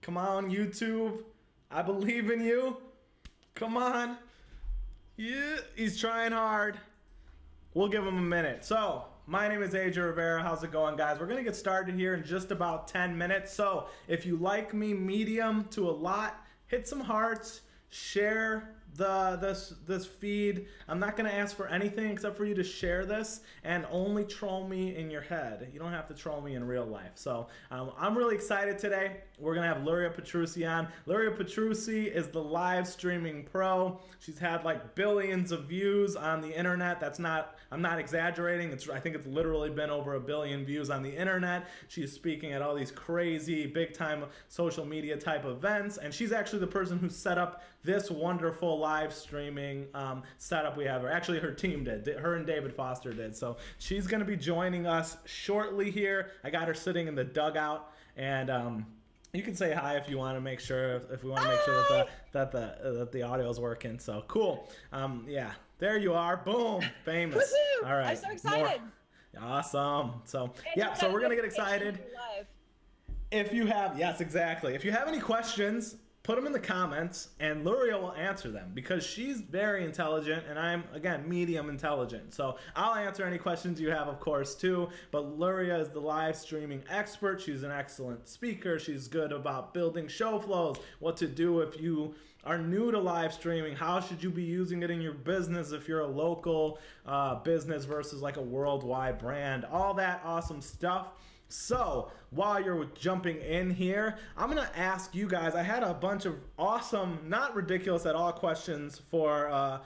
Come on, YouTube. I believe in you. Come on. Yeah, he's trying hard. We'll give him a minute. So, my name is AJ Rivera. How's it going, guys? We're going to get started here in just about 10 minutes. So, if you like me medium to a lot, hit some hearts, share this feed. I'm not going to ask for anything except for you to share this and only troll me in your head. You don't have to troll me in real life. So I'm really excited today. We're going to have Luria Petrucci on. Luria Petrucci is the live streaming pro. She's had like billions of views on the internet. I'm not exaggerating. I think it's literally been over 1 billion views on the internet. She's speaking at all these crazy big time social media type events. And she's actually the person who set up this wonderful live streaming setup we have. Actually, her team did. Her and David Foster did. So she's going to be joining us shortly here. I got her sitting in the dugout, and you can say hi if you want to make sure, if we want to make sure that the audio is working. So cool. Yeah, there you are. Boom, famous. Woo-hoo! All right, I'm so excited. Awesome. So yeah, so we're gonna get excited. If you have, yes, exactly. If you have any questions, put them in the comments, and Luria will answer them because she's very intelligent, and I'm, again, medium intelligent. So I'll answer any questions you have, of course, too. But Luria is the live streaming expert. She's an excellent speaker. She's good about building show flows, what to do if you are new to live streaming, how should you be using it in your business if you're a local business versus like a worldwide brand, all that awesome stuff. So, while you're jumping in here, I'm going to ask you guys, I had a bunch of awesome, not ridiculous at all questions for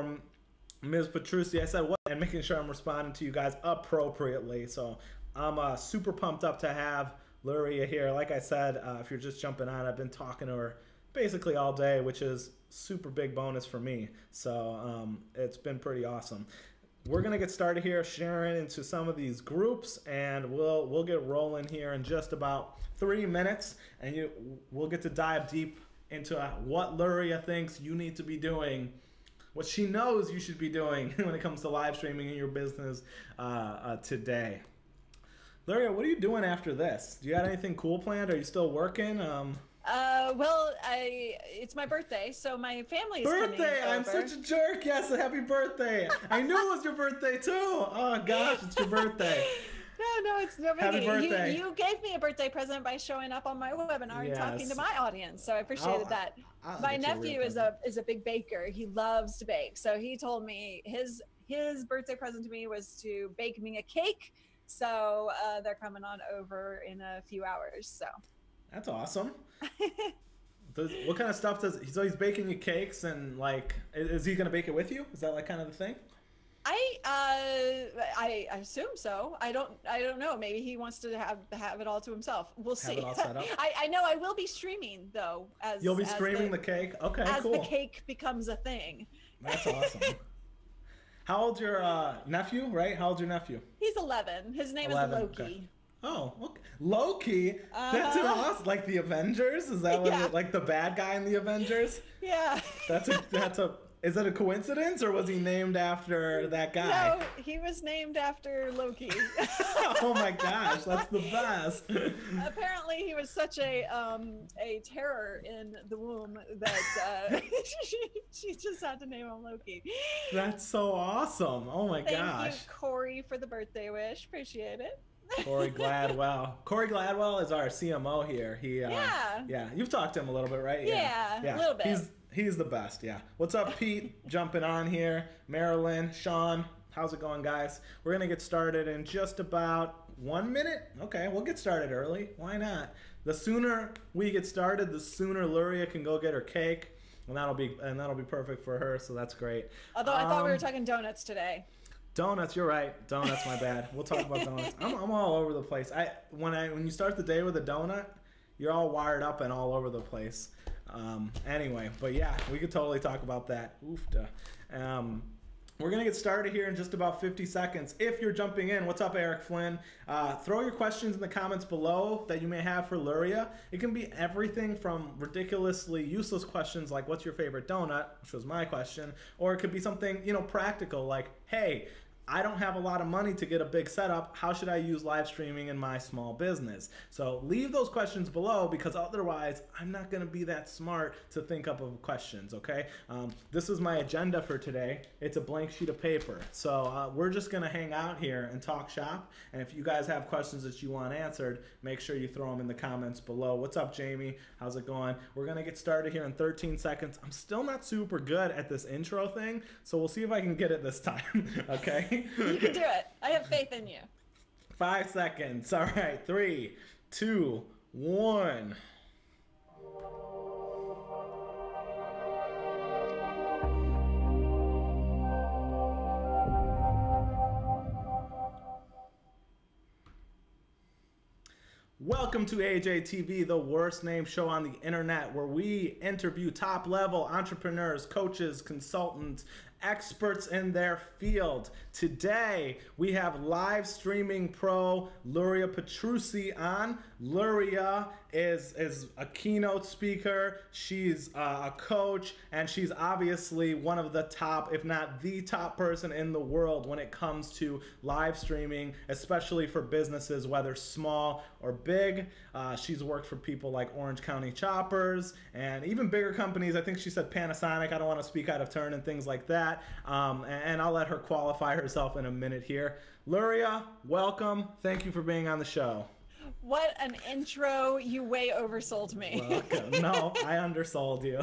Ms. Petrucci. I said what, and making sure I'm responding to you guys appropriately. So, I'm super pumped up to have Luria here. Like I said, if you're just jumping on, I've been talking to her basically all day, which is super big bonus for me. So, it's been pretty awesome. We're going to get started here, sharing into some of these groups, and we'll get rolling here in just about 3 minutes, and we'll get to dive deep into what Luria thinks you need to be doing, what she knows you should be doing when it comes to live streaming in your business today. Luria, what are you doing after this? Do you got anything cool planned? Are you still working? Well, it's my birthday, so my family is coming over. I'm such a jerk. Yes, happy birthday. I knew it was your birthday too. Oh gosh, it's your birthday. No, it's no biggie. Happy birthday. You gave me a birthday present by showing up on my webinar and talking to my audience, so I appreciated that. My nephew is a big baker. He loves to bake, so he told me his birthday present to me was to bake me a cake. So they're coming on over in a few hours. So. That's awesome. What kind of stuff so he's baking you cakes, and like, is he gonna bake it with you? Is that like kind of the thing? I assume so. I don't know. Maybe he wants to have it all to himself. We'll see. Have it all set up. I know I will be streaming though. You'll be streaming the cake. Okay, cool. As the cake becomes a thing. That's awesome. How old's your nephew? Right? How old's your nephew? He's 11. His name 11. Is Loki. Okay. Oh, okay. Loki? That's awesome. Like the Avengers? Is that what like the bad guy in the Avengers? Yeah. Is that a coincidence, or was he named after that guy? No, he was named after Loki. Oh my gosh, that's the best. Apparently he was such a terror in the womb that she just had to name him Loki. That's so awesome. Oh my gosh. Thank you, Corey, for the birthday wish. Appreciate it. Corey Gladwell. Corey Gladwell is our CMO here. Yeah. You've talked to him a little bit, right? Yeah. A little bit. He's the best. Yeah. What's up, Pete? Jumping on here. Marilyn, Sean, how's it going, guys? We're gonna get started in just about 1 minute. Okay, we'll get started early. Why not? The sooner we get started, the sooner Luria can go get her cake, and that'll be perfect for her. So that's great. Although I thought we were talking donuts today. Donuts, you're right. Donuts, my bad. We'll talk about donuts. I'm all over the place. When you start the day with a donut, you're all wired up and all over the place. Anyway, but yeah, we could totally talk about that. Oofda. We're going to get started here in just about 50 seconds. If you're jumping in, what's up, Eric Flynn? Throw your questions in the comments below that you may have for Luria. It can be everything from ridiculously useless questions like, what's your favorite donut, which was my question, or it could be something, practical like, hey, I don't have a lot of money to get a big setup. How should I use live streaming in my small business? So leave those questions below, because otherwise I'm not going to be that smart to think up of questions, okay? This is my agenda for today. It's a blank sheet of paper. So we're just going to hang out here and talk shop. And if you guys have questions that you want answered, make sure you throw them in the comments below. What's up, Jamie? How's it going? We're going to get started here in 13 seconds. I'm still not super good at this intro thing, so we'll see if I can get it this time, okay? You can do it. I have faith in you. 5 seconds. All right. 3, 2, 1. Welcome to AJTV, the worst named show on the internet, where we interview top-level entrepreneurs, coaches, consultants, experts in their field. Today, we have live streaming pro Luria Petrucci on. Luria is a keynote speaker. She's a coach, and she's obviously one of the top, if not the top person in the world when it comes to live streaming, especially for businesses, whether small or big. She's worked for people like Orange County Choppers and even bigger companies. I think she said Panasonic. I don't want to speak out of turn and things like that. And I'll let her qualify herself in a minute here. Luria, welcome. Thank you for being on the show. What an intro. You way oversold me. Welcome. No, I undersold you.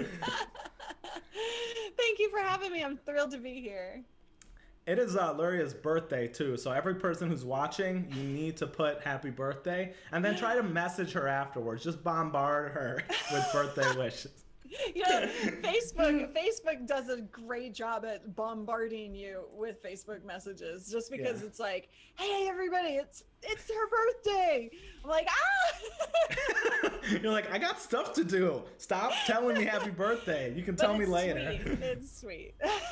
Thank you for having me. I'm thrilled to be here. It is Luria's birthday too, so every person who's watching, you need to put happy birthday and then try to message her afterwards. Just bombard her with birthday wishes. You know, Facebook does a great job at bombarding you with Facebook messages, just because it's like, hey everybody, it's her birthday. I'm like, ah. You're like, I got stuff to do. Stop telling me happy birthday. You can tell me later. Sweet. It's sweet.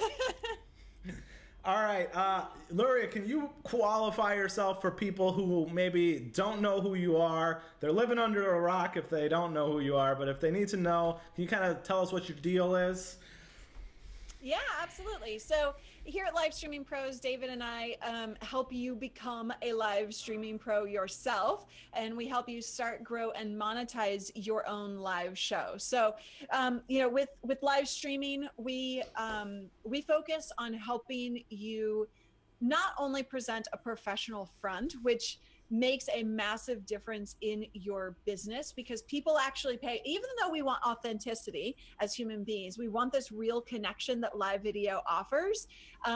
All right, Luria, can you qualify yourself for people who maybe don't know who you are? They're living under a rock if they don't know who you are, but if they need to know, can you kind of tell us what your deal is? Yeah, absolutely. So here at Live Streaming Pros, David and I help you become a live streaming pro yourself, and we help you start, grow, and monetize your own live show. So, you know, with live streaming, we focus on helping you not only present a professional front, which makes a massive difference in your business, because people actually pay, even though we want authenticity as human beings, we want this real connection that live video offers.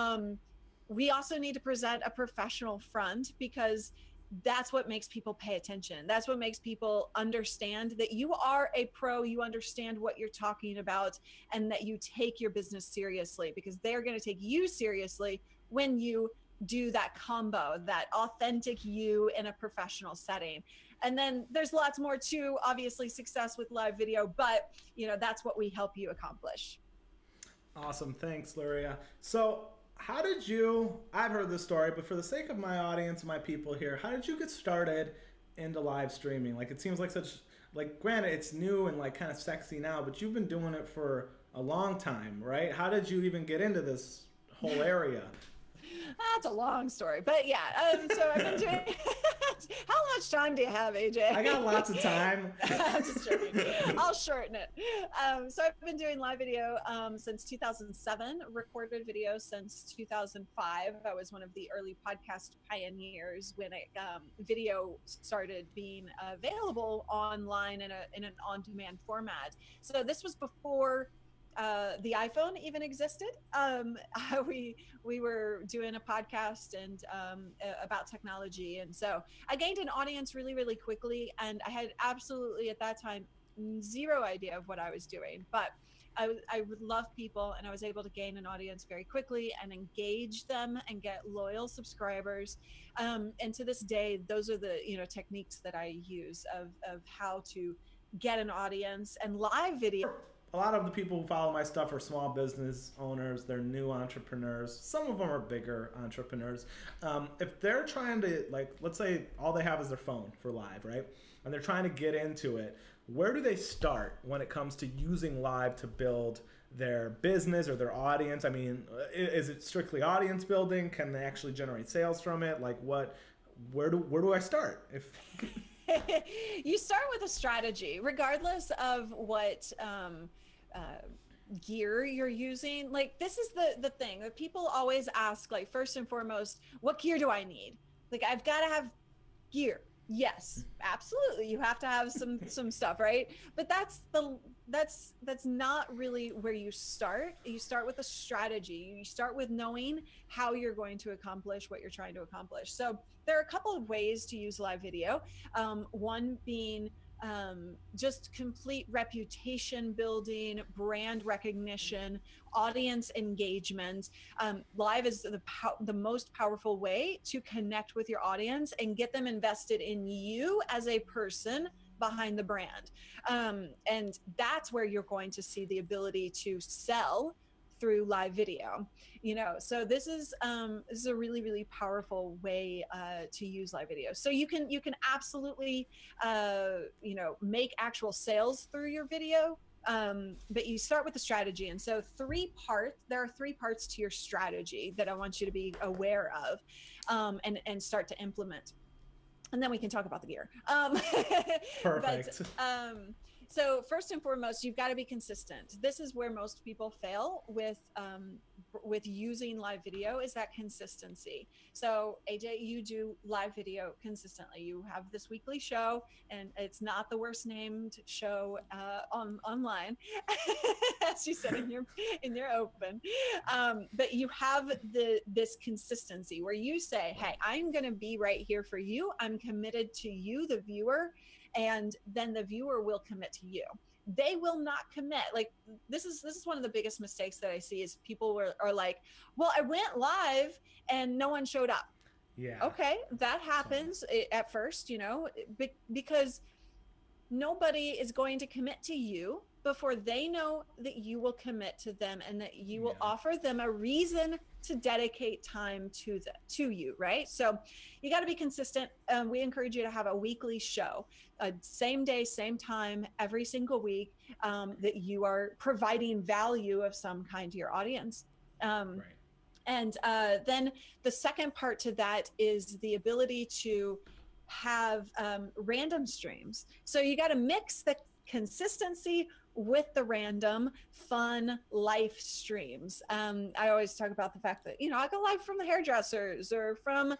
We also need to present a professional front, because that's what makes people pay attention. That's what makes people understand that you are a pro, you understand what you're talking about, and that you take your business seriously, because they're going to take you seriously when you do that combo, that authentic you in a professional setting. And then there's lots more to, obviously, success with live video, but you know, that's what we help you accomplish. Awesome. Thanks, Luria. So how did you, I've heard this story, but for the sake of my audience, my people here, how did you get started into live streaming? Like, it seems like such, like, granted, it's new and like kind of sexy now, but you've been doing it for a long time, right? How did you even get into this whole area? That's a long story, but yeah. So I've been doing. How much time do you have, AJ? I got lots of time. I'm just joking. I'll shorten it. So I've been doing live video since 2007, recorded video since 2005. I was one of the early podcast pioneers when video started being available online in an on-demand format. So this was before the iPhone even existed. We were doing a podcast and about technology, and so I gained an audience really, really quickly, and I had absolutely at that time zero idea of what I was doing, but I would love people, and I was able to gain an audience very quickly and engage them and get loyal subscribers. And to this day, those are the techniques that I use of how to get an audience. And live video a lot of the people who follow my stuff are small business owners. They're new entrepreneurs. Some of them are bigger entrepreneurs. If they're trying to, like, let's say all they have is their phone for live, right? And they're trying to get into it. Where do they start when it comes to using live to build their business or their audience? I mean, is it strictly audience building? Can they actually generate sales from it? Like, where do I start? If you start with a strategy, regardless of what gear you're using. Like, this is the thing that people always ask, like, first and foremost, what gear do I need? Like, I've got to have gear. Yes, absolutely. You have to have some stuff, right? But that's not really where you start. You start with a strategy. You start with knowing how you're going to accomplish what you're trying to accomplish. So there are a couple of ways to use live video. One being just complete reputation building, brand recognition, audience engagement. Live is the most powerful way to connect with your audience and get them invested in you as a person behind the brand. And that's where you're going to see the ability to sell through live video. So this is a really, really powerful way to use live video. So you can absolutely make actual sales through your video, but you start with the strategy. And so there are three parts to your strategy that I want you to be aware of, and start to implement. And then we can talk about the gear. Perfect. So first and foremost, you've got to be consistent. This is where most people fail with using live video, is that consistency. So AJ, you do live video consistently. You have this weekly show, and it's not the worst named show online, as you said in your open. But you have this consistency where you say, hey, I'm going to be right here for you. I'm committed to you, the viewer. And then the viewer will commit to you. They will not commit. Like, this is one of the biggest mistakes that I see is people are like, well, I went live and no one showed up. Yeah. Okay, that happens at first, because nobody is going to commit to you before they know that you will commit to them and that you will offer them a reason to dedicate time to you, right? So you got to be consistent. We encourage you to have a weekly show, same day, same time, every single week, that you are providing value of some kind to your audience. Right. And then the second part to that is the ability to have random streams. So you got to mix the consistency with the random fun life streams. I always talk about the fact that, I go live from the hairdressers, or from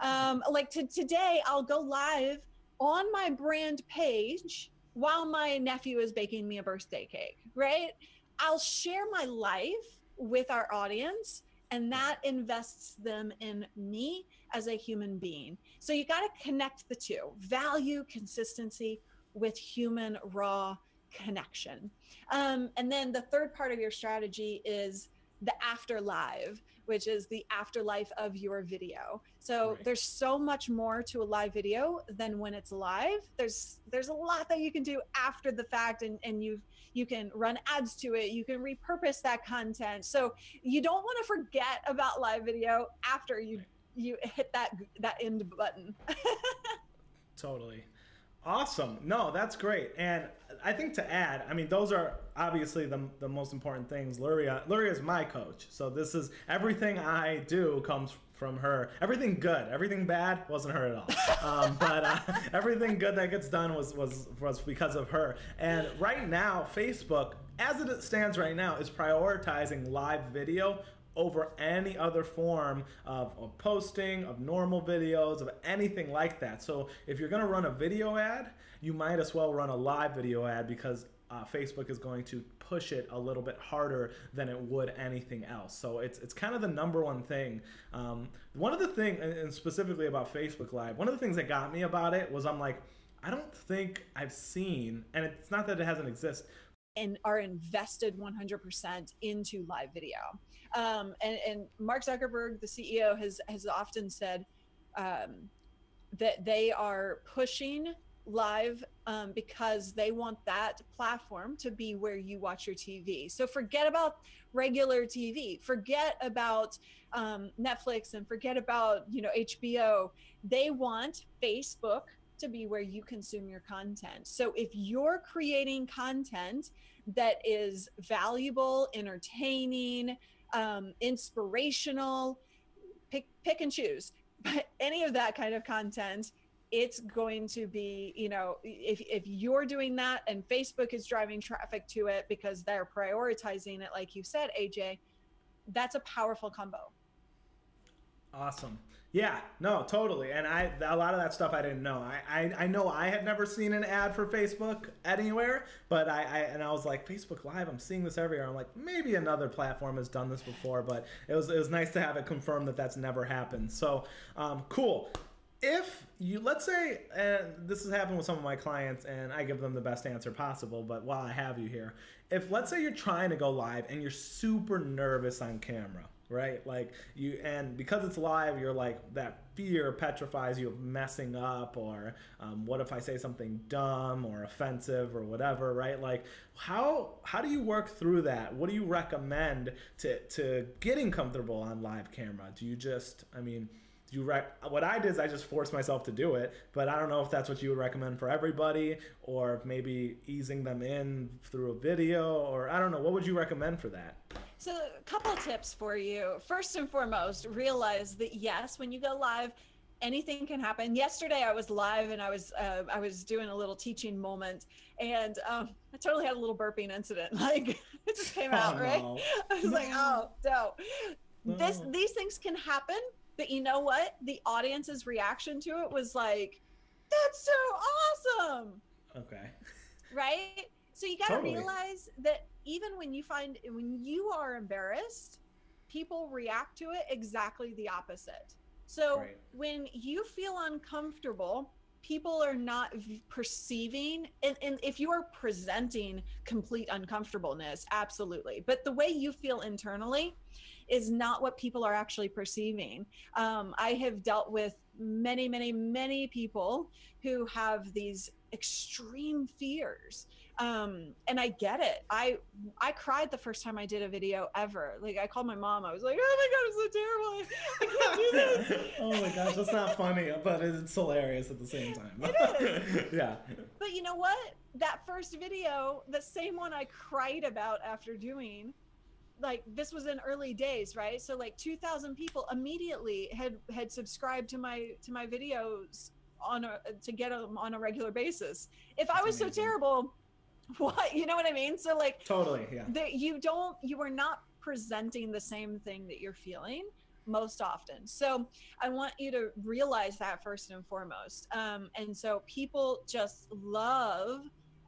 today I'll go live on my brand page while my nephew is baking me a birthday cake, right? I'll share my life with our audience, and that invests them in me as a human being. So you got to connect the two: value, consistency with human, raw connection. And then the third part of your strategy is the after live, which is the afterlife of your video. So there's so much more to a live video than when it's live. There's a lot that you can do after the fact, and you can run ads to it. You can repurpose that content. So you don't want to forget about live video after you hit that end button. Totally. Awesome. No, that's great. And I think to add, I mean, those are obviously the most important things. Luria is my coach. So this is everything I do comes from her. Everything good, everything bad wasn't her at all. But everything good that gets done was because of her. And right now, Facebook, as it stands right now, is prioritizing live video over any other form of posting, of normal videos, of anything like that. So if you're going to run a video ad, you might as well run a live video ad, because Facebook is going to push it a little bit harder than it would anything else. So it's kind of the number one thing. One of the things, and specifically about Facebook Live, one of the things that got me about it was, I'm like, I don't think I've seen, and it's not that it hasn't existed, and are invested 100% into live video. And Mark Zuckerberg, the CEO, has often said that they are pushing live because they want that platform to be where you watch your TV. So forget about regular TV, forget about Netflix, and forget about, you know, HBO. They want Facebook to be where you consume your content. So if you're creating content that is valuable, entertaining, inspirational, pick and choose, but any of that kind of content, it's going to be, you know, if you're doing that and Facebook is driving traffic to it because they're prioritizing it, like you said, AJ, that's a powerful combo. Awesome. Yeah, no, totally. And a lot of that stuff I didn't know. I know I had never seen an ad for Facebook anywhere, but I was like, Facebook Live, I'm seeing this everywhere. I'm like, maybe another platform has done this before, but it was nice to have it confirmed that that's never happened. So, cool. If you, let's say, and this has happened with some of my clients and I give them the best answer possible, but while I have you here, if let's say you're trying to go live and you're super nervous on camera, right? Like you, and because it's live, you're like, that fear petrifies you of messing up, or what if I say something dumb or offensive or whatever, right? Like how do you work through that? What do you recommend to getting comfortable on live camera? Do you just, I mean, what I did is I just forced myself to do it, but I don't know if that's what you would recommend for everybody, or maybe easing them in through a video, or I don't know. What would you recommend for that? So a couple of tips for you. First and foremost, realize that yes, when you go live, anything can happen. Yesterday I was live and I was doing a little teaching moment, and I totally had a little burping incident. Like it just came out, right? No. I was like, oh no. These things can happen. But you know what? The audience's reaction to it was like, that's so awesome. Okay. Right? So you got to realize that even when you are embarrassed, people react to it exactly the opposite. So when you feel uncomfortable, people are not perceiving, and if you are presenting complete uncomfortableness, absolutely. But the way you feel internally is not what people are actually perceiving. I have dealt with many, many, many people who have these extreme fears. And I get it. I cried the first time I did a video ever. Like I called my mom. I was like, oh my God, I'm so terrible. I can't do this. Oh my gosh, that's not funny, but it's hilarious at the same time. It is. Yeah. But you know what? That first video, the same one I cried about after doing, like this was in early days, right? So like 2,000 people immediately had subscribed to my videos to get them on a regular basis. If I was amazing. So terrible, what, you know what I mean? So like totally, yeah. You are not presenting the same thing that you're feeling most often. So I want you to realize that first and foremost. And so people just love,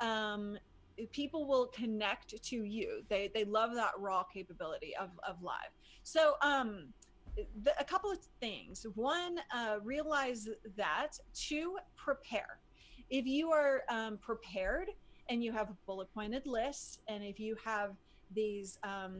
people will connect to you. They love that raw capability of live. So a couple of things. One, realize that. Two, prepare. If you are prepared and you have a bullet pointed list, and if you have these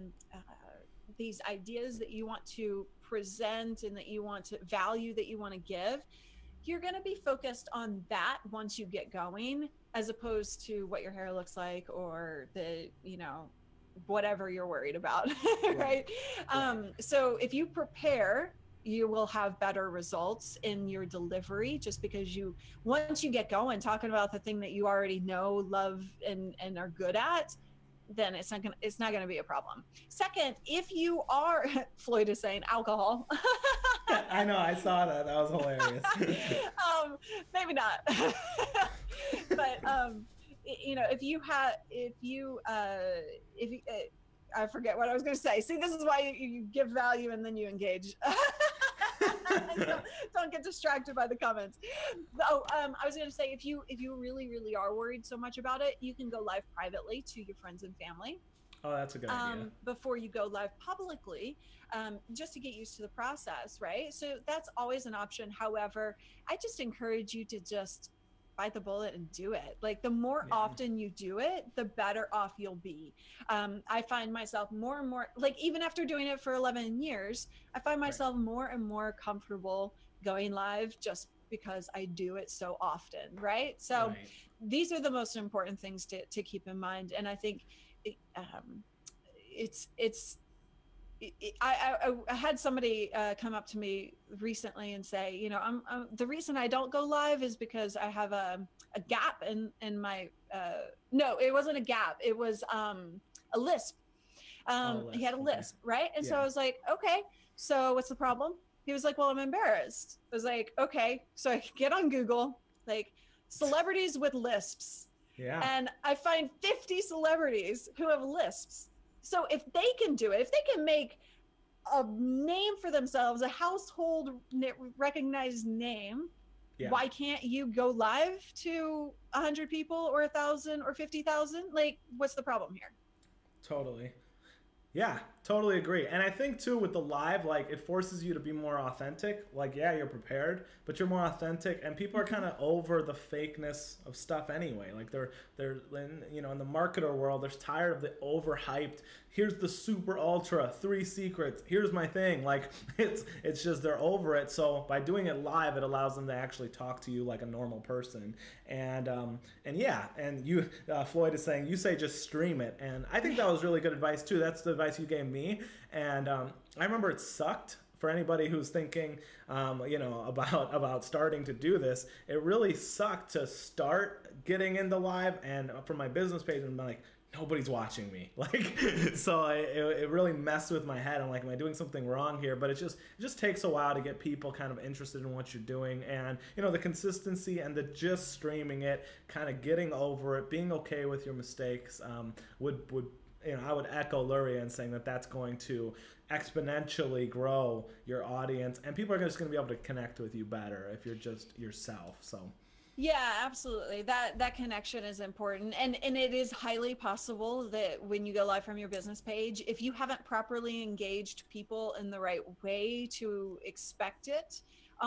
ideas that you want to present and that you want to value, that you want to give, you're going to be focused on that once you get going, as opposed to what your hair looks like or the, you know, whatever you're worried about. Right? So if you prepare, you will have better results in your delivery, just because once you get going talking about the thing that you already know, love, and are good at, then it's not gonna be a problem. Second, if you are, Floyd is saying alcohol. I know, I saw that. That was hilarious. Maybe not. But you know, if you I forget what I was going to say. See, this is why you give value and then you engage. Don't get distracted by the comments. Oh, I was going to say, if you really, really are worried so much about it, you can go live privately to your friends and family. Oh, that's a good idea. Before you go live publicly, just to get used to the process, right? So that's always an option. However, I just encourage you to just bite the bullet and do it. Like the more often you do it, the better off you'll be. I find myself more and more, like even after doing it for 11 years, I find myself more and more comfortable going live just because I do it so often, right? So Right. these are the most important things to keep in mind. And I think I had somebody come up to me recently and say, you know, the reason I don't go live is because I have a gap in my, no, it wasn't a gap. It was a lisp. He had a lisp, right? And so I was like, okay, so what's the problem? He was like, well, I'm embarrassed. I was like, okay. So I get on Google, like celebrities with lisps. Yeah. And I find 50 celebrities who have lisps. So if they can do it, if they can make a name for themselves, a household recognized name, why can't you go live to 100 people or 1,000 or 50,000? Like, what's the problem here? Totally. Yeah, totally agree. And I think too with the live, like it forces you to be more authentic. Like, yeah, you're prepared, but you're more authentic, and people are kind of over the fakeness of stuff anyway. Like they're you know, in the marketer world, they're tired of the overhyped, here's the super ultra 3 secrets, here's my thing. Like it's just they're over it. So by doing it live, it allows them to actually talk to you like a normal person. And yeah, and you Floyd is saying, you say just stream it, and I think that was really good advice too. That's the advice you gave me. And I remember it sucked for anybody who's thinking, you know, about starting to do this. It really sucked to start getting into live, and from my business page, I'm like, nobody's watching me. Like, so it really messed with my head. I'm like, am I doing something wrong here? But it just takes a while to get people kind of interested in what you're doing. And, you know, the consistency and the just streaming it, kind of getting over it, being okay with your mistakes, would you know, I would echo Luria in saying that that's going to exponentially grow your audience, and people are just going to be able to connect with you better if you're just yourself. So yeah, absolutely. That connection is important. And it is highly possible that when you go live from your business page, if you haven't properly engaged people in the right way to expect it,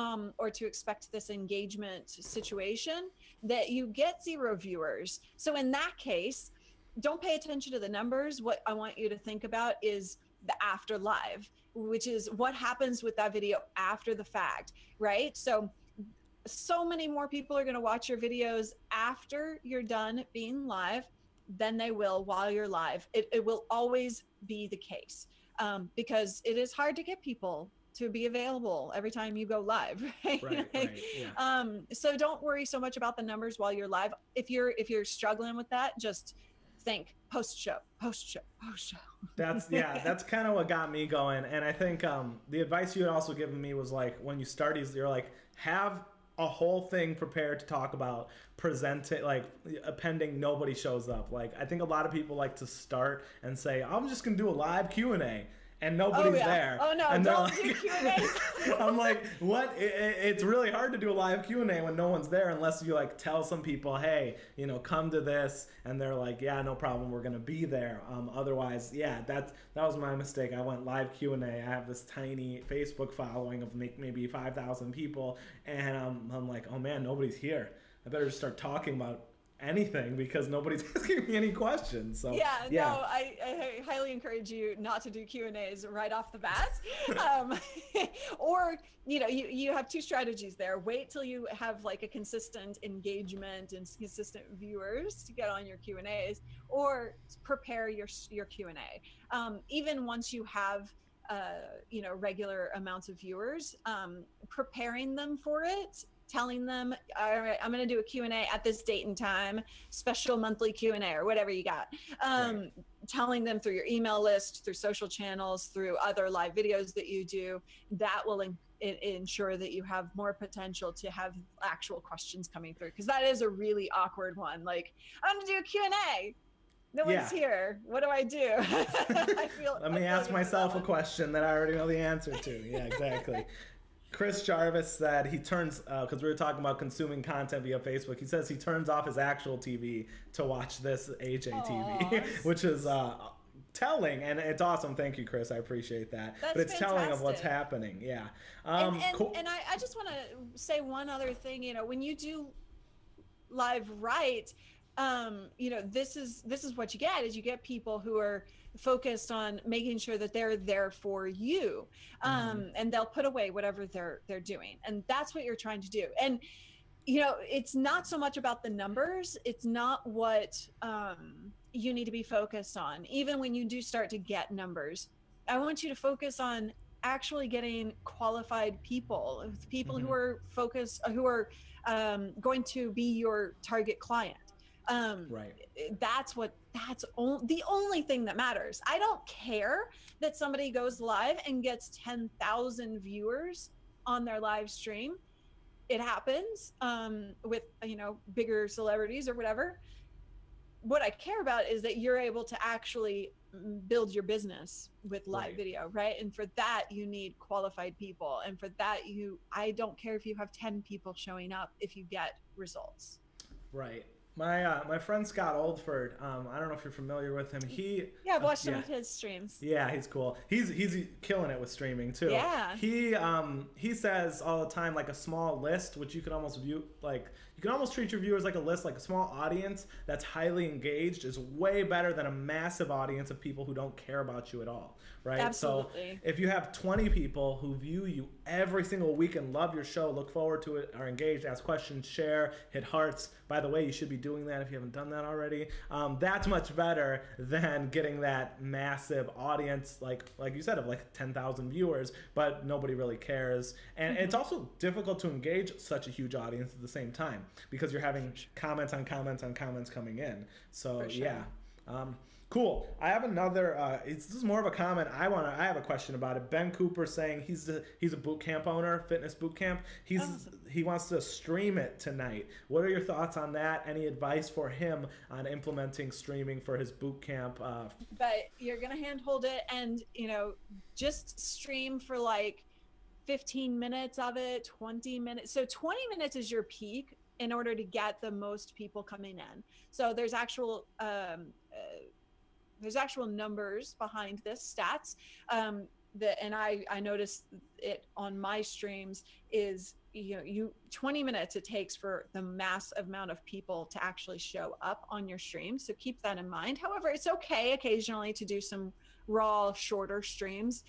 or to expect this engagement situation, that you get 0 viewers. So in that case, don't pay attention to the numbers. What I want you to think about is the after live, which is what happens with that video after the fact, right? So many more people are going to watch your videos after you're done being live than they will while you're live. It will always be the case, because it is hard to get people to be available every time you go live, right? Right, yeah. So don't worry so much about the numbers while you're live. If you're struggling with that, just think post show. That's kind of what got me going. And I think the advice you had also given me was like, when you start, you're like, have a whole thing prepared to talk about, present it, like pending nobody shows up. Like, I think a lot of people like to start and say, I'm just gonna do a live Q&A, and nobody's there. Oh no, and don't do Q&As. I'm like, what? It's really hard to do a live Q&A when no one's there, unless you like tell some people, hey, you know, come to this, and they're like, yeah, no problem, we're gonna be there. Otherwise, yeah, that was my mistake. I went live Q&A. I have this tiny Facebook following of maybe 5,000 people, and I'm like, oh man, nobody's here. I better just start talking about anything because nobody's asking me any questions. So yeah. No, I highly encourage you not to do Q&As right off the bat. Or, you know, you have 2 strategies there. Wait till you have like a consistent engagement and consistent viewers to get on your Q&As, or prepare your Q&A. Even once you have you know, regular amounts of viewers, preparing them for it, telling them, all right, I'm going to do a Q&A at this date and time, special monthly Q&A or whatever you got. Right. Telling them through your email list, through social channels, through other live videos that you do, that will ensure that you have more potential to have actual questions coming through. Because that is a really awkward one. Like, I'm going to do a Q&A. No one's here. What do I do? I feel. Let me ask myself a question that I already know the answer to. Yeah, exactly. Chris Jarvis said he turns, because we were talking about consuming content via Facebook, he says he turns off his actual TV to watch this AJ TV, which is telling, and it's awesome. Thank you, Chris. I appreciate that. That's but it's fantastic. telling of what's happening. Yeah. Cool. And I just want to say one other thing. You know, when you do live right, you know, this is what you get, is you get people who are focused on making sure that they're there for you, and they'll put away whatever they're doing, and that's what you're trying to do. And you know, it's not so much about the numbers. It's not what you need to be focused on. Even when you do start to get numbers, I want you to focus on actually getting qualified people, who are focused, who are going to be your target client. Right. That's the only thing that matters. I don't care that somebody goes live and gets 10,000 viewers on their live stream. It happens with, you know, bigger celebrities or whatever. What I care about is that you're able to actually build your business with live video, right? And for that, you need qualified people. And for that, I don't care if you have 10 people showing up if you get results. Right. My friend Scott Oldford, I don't know if you're familiar with him. I've watched some of his streams. Yeah, he's cool. He's killing it with streaming too. Yeah. He says all the time, like, a small list, which you can almost view, like, you can almost treat your viewers like a list, like a small audience that's highly engaged is way better than a massive audience of people who don't care about you at all, right? Absolutely. So if you have 20 people who view you every single week and love your show, look forward to it, are engaged, ask questions, share, hit hearts. By the way, you should be doing that if you haven't done that already. That's much better than getting that massive audience, like you said, of like 10,000 viewers, but nobody really cares. And it's also difficult to engage such a huge audience at the same time, because you're having comments on comments on comments coming in. So yeah. Cool. I have another. This is more of a comment. I have a question about it. Ben Cooper saying he's a boot camp owner, fitness boot camp. He wants to stream it tonight. What are your thoughts on that? Any advice for him on implementing streaming for his boot camp? But you're gonna handhold it, and you know, just stream for like 15 minutes of it, 20 minutes. So 20 minutes is your peak in order to get the most people coming in. So there's actual numbers behind this, stats, and I noticed it on my streams is, you know, 20 minutes it takes for the mass amount of people to actually show up on your stream. So keep that in mind. However, it's okay occasionally to do some raw, shorter streams.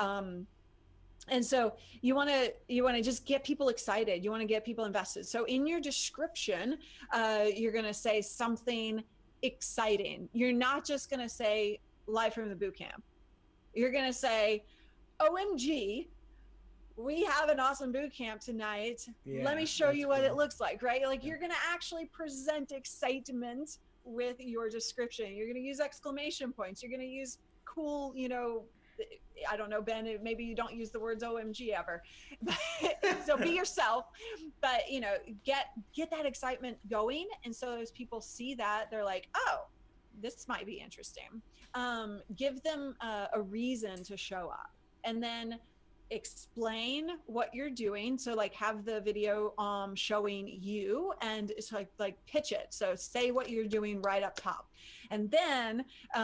And so you want to just get people excited. You want to get people invested. So in your description, you're going to say something exciting. You're not just going to say live from the boot camp. You're going to say, OMG, we have an awesome boot camp tonight. Yeah, let me show you what it looks like, right? Like, you're going to actually present excitement with your description. You're going to use exclamation points. You're going to use cool, you know, I don't know, Ben, maybe you don't use the words OMG ever. So be yourself, but you know, get that excitement going. And so as people see that, they're like, oh, this might be interesting. Give them a reason to show up, and then explain what you're doing. So like, have the video showing you, and it's like pitch it. So say what you're doing right up top, and then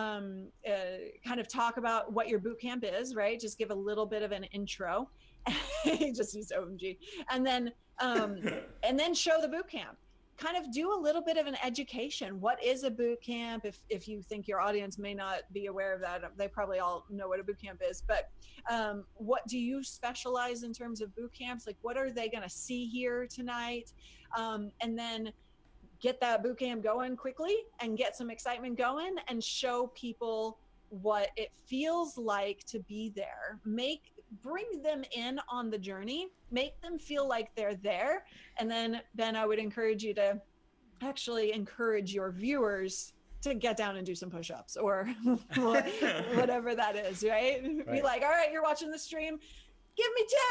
kind of talk about what your boot camp is, right? Just give a little bit of an intro. Just use OMG, and then show the boot camp. Kind of do a little bit of an education. What is a boot camp? If you think your audience may not be aware of that, they probably all know what a boot camp is. But what do you specialize in terms of boot camps? Like, what are they going to see here tonight? And then get that boot camp going quickly and get some excitement going, and show people what it feels like to be there. Bring them in on the journey, make them feel like they're there. And then I would encourage you to actually encourage your viewers to get down and do some push-ups or whatever that is, right? Be like, all right, you're watching the stream, give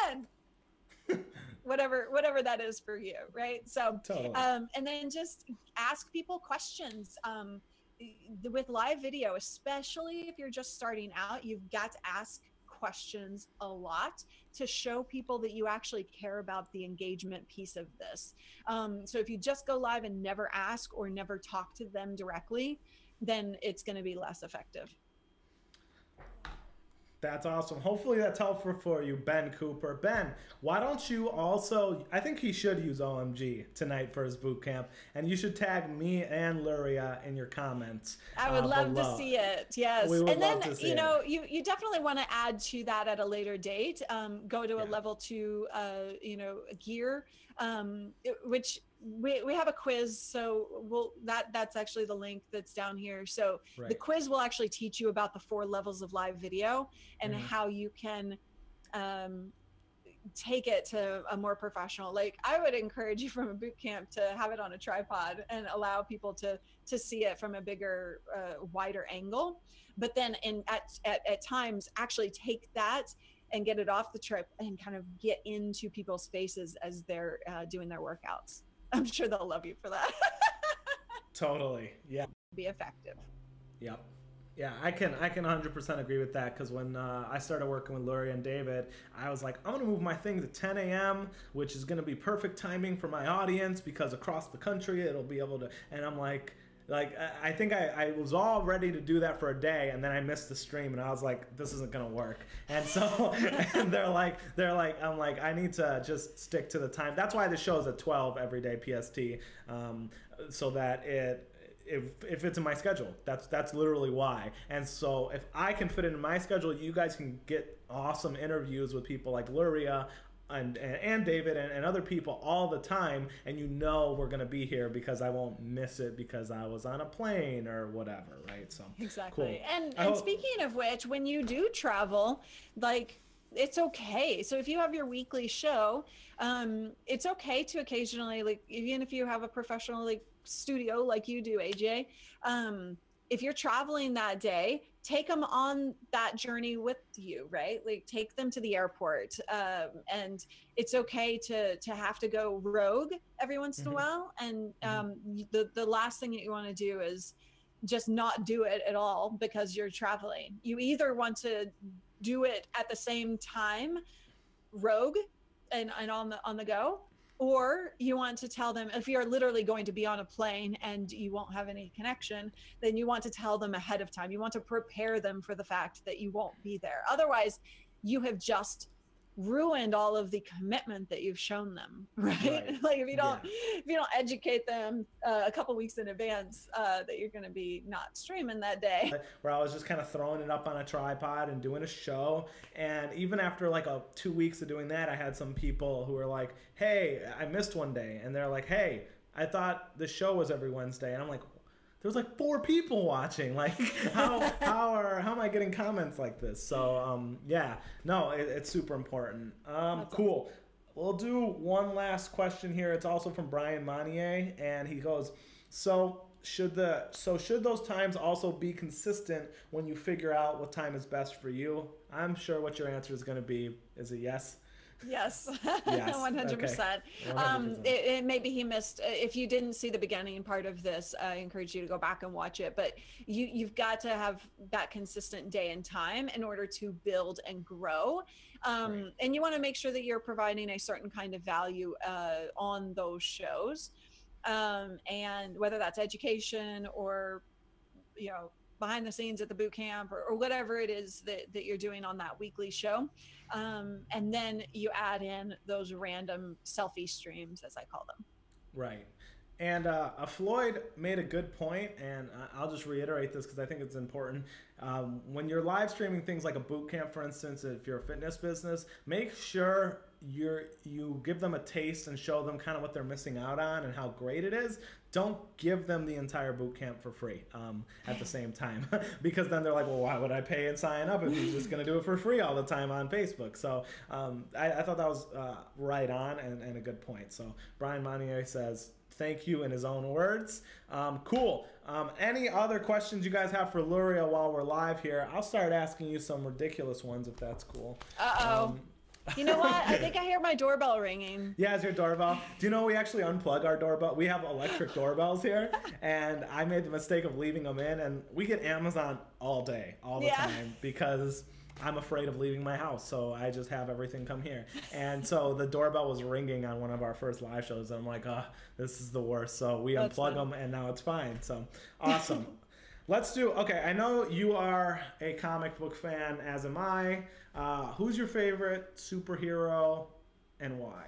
me 10. whatever that is for you, right? So totally. And then just ask people questions. With live video, especially if you're just starting out, you've got to ask questions a lot to show people that you actually care about the engagement piece of this. So if you just go live and never ask or never talk to them directly, then it's going to be less effective. That's awesome. Hopefully that's helpful for you, Ben Cooper. Ben, why don't you also, I think he should use OMG tonight for his boot camp, and you should tag me and Luria in your comments. I would love to see it. Yes. We would and then, love to see you definitely want to add to that at a later date. Go to a level 2, gear, which we have a quiz. So that's actually the link that's down here. So the quiz will actually teach you about the 4 levels of live video and how you can take it to a more professional. Like, I would encourage you from a boot camp to have it on a tripod and allow people to see it from a bigger, wider angle. But then at times actually take that and get it off the trip and kind of get into people's faces as they're doing their workouts. I'm sure they'll love you for that. Totally. Yeah. Be effective. Yep. Yeah, I can 100% agree with that, because when I started working with Luria and David, I was like, I'm going to move my thing to 10 a.m., which is going to be perfect timing for my audience, because across the country it'll be able to, and I'm like I think I was all ready to do that for a day, and then I missed the stream, and I was like, this isn't gonna work. And so, and they're like, I'm like, I need to just stick to the time. That's why the show's at 12 every day PST, so that if it's in my schedule, that's literally why. And so if I can fit it in my schedule, you guys can get awesome interviews with people like Luria and David and other people all the time, and we're going to be here because I won't miss it because I was on a plane or whatever, right? So exactly. Cool. And speaking of which, when you do travel, like, it's okay. So if you have your weekly show, it's okay to occasionally, like, even if you have a professional like studio like you do, AJ, if you're traveling that day, take them on that journey with you, right? Like, take them to the airport. And it's okay to have to go rogue every once in a while. And the last thing that you want to do is just not do it at all because you're traveling. You either want to do it at the same time, rogue and on the go, or you want to tell them, if you're literally going to be on a plane and you won't have any connection, then you want to tell them ahead of time. You want to prepare them for the fact that you won't be there. Otherwise, you have just ruined all of the commitment that you've shown them, right? Like, if you don't educate them a couple weeks in advance that you're going to be not streaming that day. Where I was just kind of throwing it up on a tripod and doing a show, and even after like 2 weeks of doing that, I had some people who were like, hey, I missed one day, and they're like, hey, I thought the show was every Wednesday, and I'm like, there's like 4 people watching. Like, how am I getting comments like this? So it's super important. Cool. Awesome. We'll do one last question here. It's also from Brian Monnier, and he goes, so should those times also be consistent when you figure out what time is best for you? I'm sure what your answer is going to be is a yes. Yes, 100%. Okay. Maybe he missed, if you didn't see the beginning part of this, I encourage you to go back and watch it, but you've got to have that consistent day and time in order to build and grow. And you want to make sure that you're providing a certain kind of value on those shows. And whether that's education or, behind the scenes at the boot camp or whatever it is that you're doing on that weekly show. And then you add in those random selfie streams, as I call them. Right. And Floyd made a good point, and I'll just reiterate this because I think it's important. When you're live streaming things like a boot camp, for instance, if you're a fitness business, make sure you give them a taste and show them kind of what they're missing out on and how great it is. Don't give them the entire boot camp for free at the same time, because then they're like, well, why would I pay and sign up if he's just going to do it for free all the time on Facebook? So I thought that was right on and a good point. So Brian Monnier says, thank you in his own words. Cool. Any other questions you guys have for Luria while we're live here? I'll start asking you some ridiculous ones if that's cool. You know what? I think I hear my doorbell ringing. Yeah, it's your doorbell. Do you know we actually unplug our doorbell? We have electric doorbells here, and I made the mistake of leaving them in, and we get Amazon all day, all the time, because I'm afraid of leaving my house, so I just have everything come here. And so the doorbell was ringing on one of our first live shows, and I'm like, this is the worst. So we unplug them, and now it's fine. So awesome. let's do. Okay, I know you are a comic book fan, as am I. Who's your favorite superhero and why?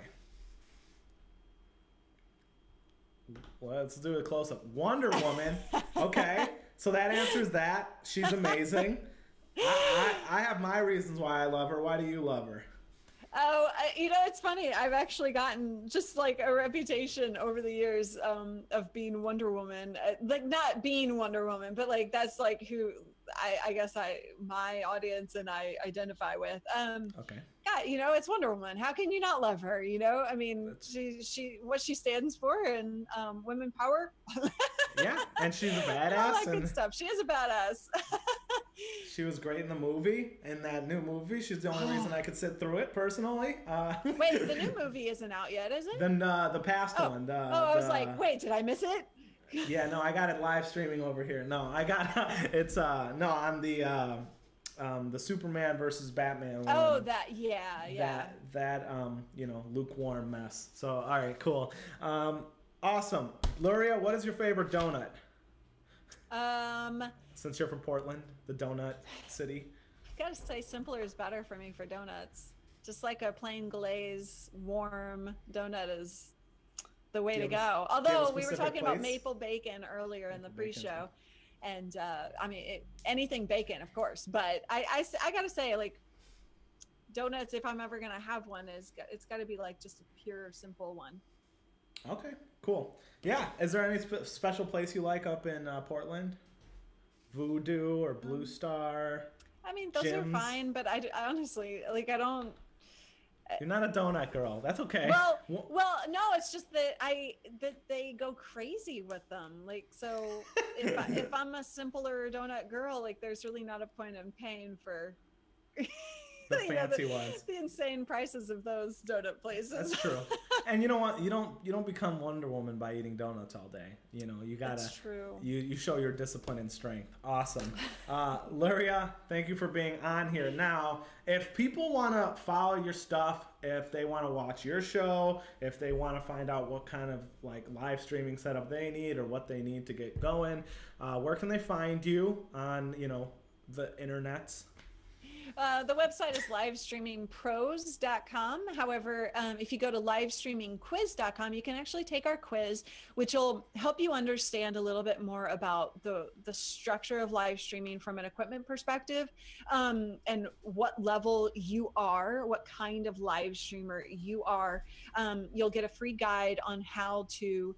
Let's do a close up. Wonder Woman. Okay, so that answers that. She's amazing. I have my reasons why I love her. Why do you love her? Oh, it's funny. I've actually gotten just like a reputation over the years of being Wonder Woman. Like not being Wonder Woman, but like that's like who I guess my audience and I identify with. Okay. Yeah, it's Wonder Woman. How can you not love her? I mean, she what she stands for and women power. Yeah, and she's a badass. All that good stuff. She is a badass. She was great in the movie. In that new movie, she's the only reason I could sit through it personally. Wait, the new movie isn't out yet, is it? Then the past one. I was like, wait, did I miss it? Yeah, no, I got it live streaming over here. No, I got it's no on the Superman versus Batman one. Oh, yeah. That lukewarm mess. So all right, cool. Awesome. Luria, what is your favorite donut? Since you're from Portland, the donut city. I gotta say, simpler is better for me for donuts. Just like a plain glaze, warm donut is the way to go. Although we were talking about maple bacon earlier in the pre-show, and I mean anything bacon, of course. But I gotta say, like donuts, if I'm ever gonna have one, it's got to be like just a pure, simple one. Okay, cool. Yeah, is there any special place you like up in Portland? Voodoo or Blue Star? I mean, those are fine, but I honestly, like, I don't. You're not a donut girl. That's okay. Well, no, it's just that they go crazy with them. Like, so if I'm a simpler donut girl, like, there's really not a point in paying for the fancy ones, the insane prices of those donut places. That's true. And you know what? You don't become Wonder Woman by eating donuts all day. You gotta. That's true. You show your discipline and strength. Awesome. Luria, thank you for being on here. Now, if people want to follow your stuff, if they want to watch your show, if they want to find out what kind of like live streaming setup they need or what they need to get going, where can they find you on the internets? The website is livestreamingpros.com. However, if you go to livestreamingquiz.com, you can actually take our quiz, which will help you understand a little bit more about the structure of live streaming from an equipment perspective, and what level you are, what kind of live streamer you are. You'll get a free guide on how to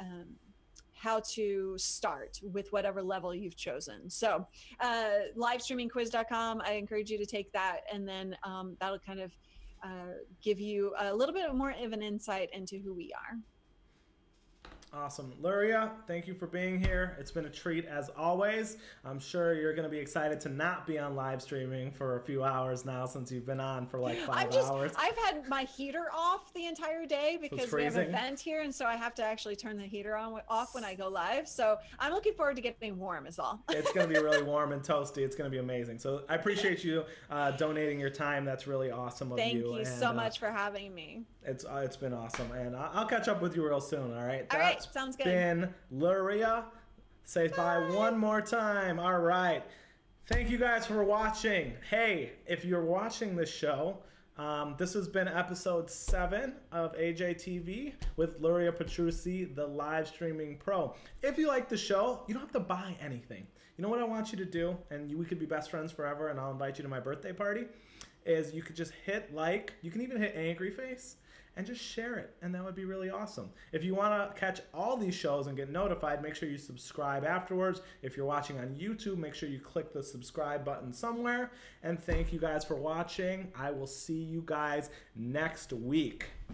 start with whatever level you've chosen. So livestreamingquiz.com, I encourage you to take that, and then that'll kind of give you a little bit more of an insight into who we are. Awesome. Luria, thank you for being here. It's been a treat as always. I'm sure you're going to be excited to not be on live streaming for a few hours now since you've been on for like 5 hours. I've had my heater off the entire day because we have an event here, and so I have to actually turn the heater off when I go live. So I'm looking forward to getting warm is all. It's going to be really warm and toasty. It's going to be amazing. So I appreciate you donating your time. That's really awesome of you. Thank you so much for having me. It's been awesome, and I'll catch up with you real soon. All right. All right. Sounds good. Been Luria. Say bye one more time. All right. Thank you guys for watching. Hey, if you're watching this show, this has been episode 7 of AJTV with Luria Petrucci, the live streaming pro. If you like the show, you don't have to buy anything. You know what I want you to do, and we could be best friends forever, and I'll invite you to my birthday party, is you could just hit like, you can even hit angry face, and just share it, and that would be really awesome. If you want to catch all these shows and get notified, make sure you subscribe afterwards. If you're watching on YouTube, make sure you click the subscribe button somewhere. And thank you guys for watching. I will see you guys next week.